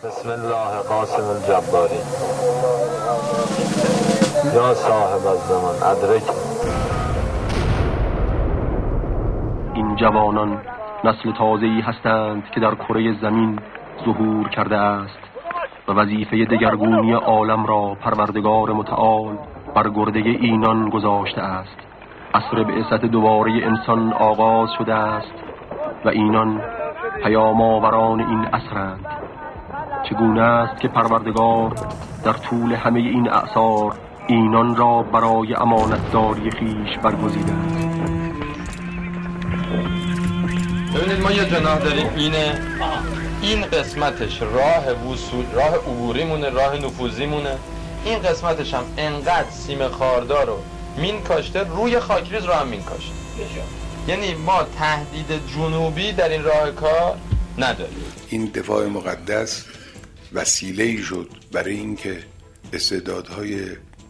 بسم الله قاسم الجباری یا صاحب الزمان ادرک. این جوانان نسل تازه‌ای هستند که در کره زمین ظهور کرده است و وظیفه دگرگونی عالم را پروردگار متعال بر گرده اینان گذاشته است. عصر بعثت دوباره انسان آغاز شده است و اینان پیام آوران این عصرند. چگونه است که پروردگار در طول همه این اعصار اینان را برای امانتداری خیش برگزیده است. ببینید ما یه جناح داریم، این قسمتش راه وصول، راه عبوریمونه، راه نفوذیمونه. این قسمتش هم انقدر سیم خاردار رو مین کاشته، روی خاکریز رو هم مین کاشته. یعنی ما تهدید جنوبی در این راه کار نداریم. این دفاع مقدس وسیله‌ای شد برای اینکه استعدادهای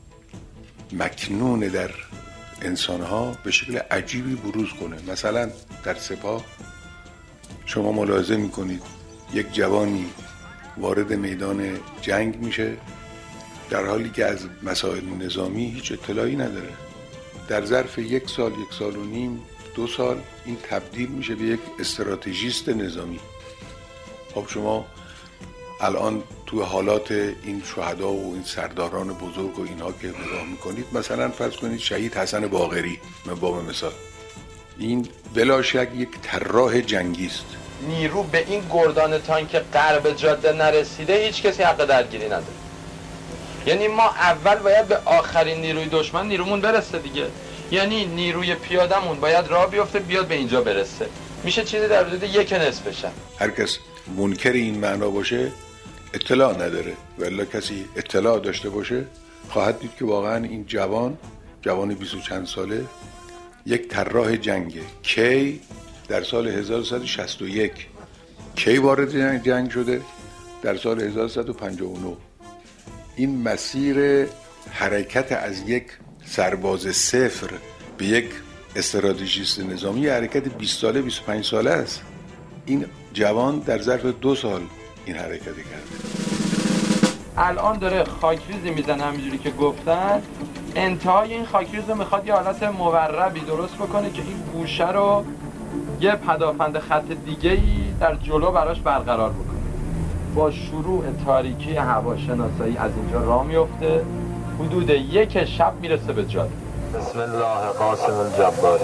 مکنون در انسانها به شکل عجیبی بروز کنه. مثلا در سپاه شما ملاحظه میکنید یک جوانی وارد میدان جنگ میشه در حالی که از مسائل نظامی هیچ اطلاعی نداره. در ظرف 1 سال، 1 سال و نیم، 2 سال این تبدیل میشه به یک استراتژیست نظامی. خب شما الان تو حالات این شهدا و این سرداران بزرگ و اینها که نگاه میکنید، مثلا فرض کنید شهید حسن باقری من با مثال، این بلا شک یک طراح جنگی است. نیرو به این گردان تانک غرب جاده نرسیده هیچ کسی حق درگیری نداره. یعنی ما اول باید به آخرین نیروی دشمن نیرومون برسه دیگه. یعنی نیروی پیادمون باید راه بیفته بیاد به اینجا برسه. میشه چیزی در حدود 1/2. هر کس منکر این معنا باشه اطلاع نداره، ولی کسی اطلاع داشته باشه خواهد دید که واقعا این جوان 20 و چند ساله یک طراح جنگه. کی در سال 1161 کی وارد جنگ شده؟ در سال 1159. این مسیر حرکت از یک سرباز صفر به یک استراتژیست نظامی حرکت 20 ساله 25 ساله است. این جوان در ظرف 2 سال این حرکت کرده. الان داره خاکریزی میزنه همینجوری که گفتن. انتهای این خاکریز رو میخواد یه حالت موربی درست بکنه که این گوشه رو یه پدافند خط دیگه‌ای در جلو براش برقرار بکنه. با شروع تاریکی هواشناسایی از اینجا راه میفته، حدود 1 شب میرسه به جاده. بسم الله قاسم الجباری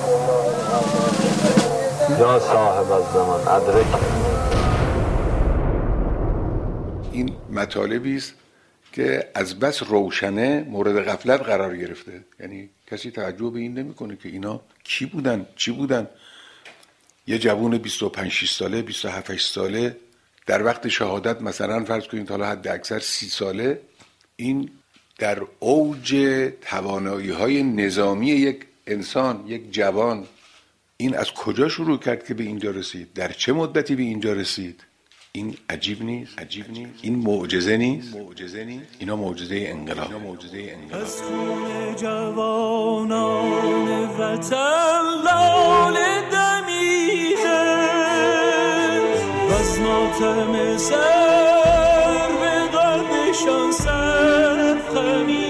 یا صاحب الزمان ادرک. این مطالبی است که از بس روشنه مورد غفلت قرار گرفته. یعنی کسی تعجب به این نمیکنه که اینا کی بودن، چی بودن. یه جوون 25-6 ساله، 27-8 ساله در وقت شهادت، مثلا فرض کنید حالا حد اکثر 30 ساله، این در اوج توانایی‌های نظامی یک انسان، یک جوان، این از کجا شروع کرد که به اینجا رسید؟ در چه مدتی به اینجا رسید؟ این عجیب نیست؟ این معجزه نیست؟ اینا معجزه انقلاب. از خون جوانان وطن لاله دمیده، از ماتم سر به قلبشان سر خمیده.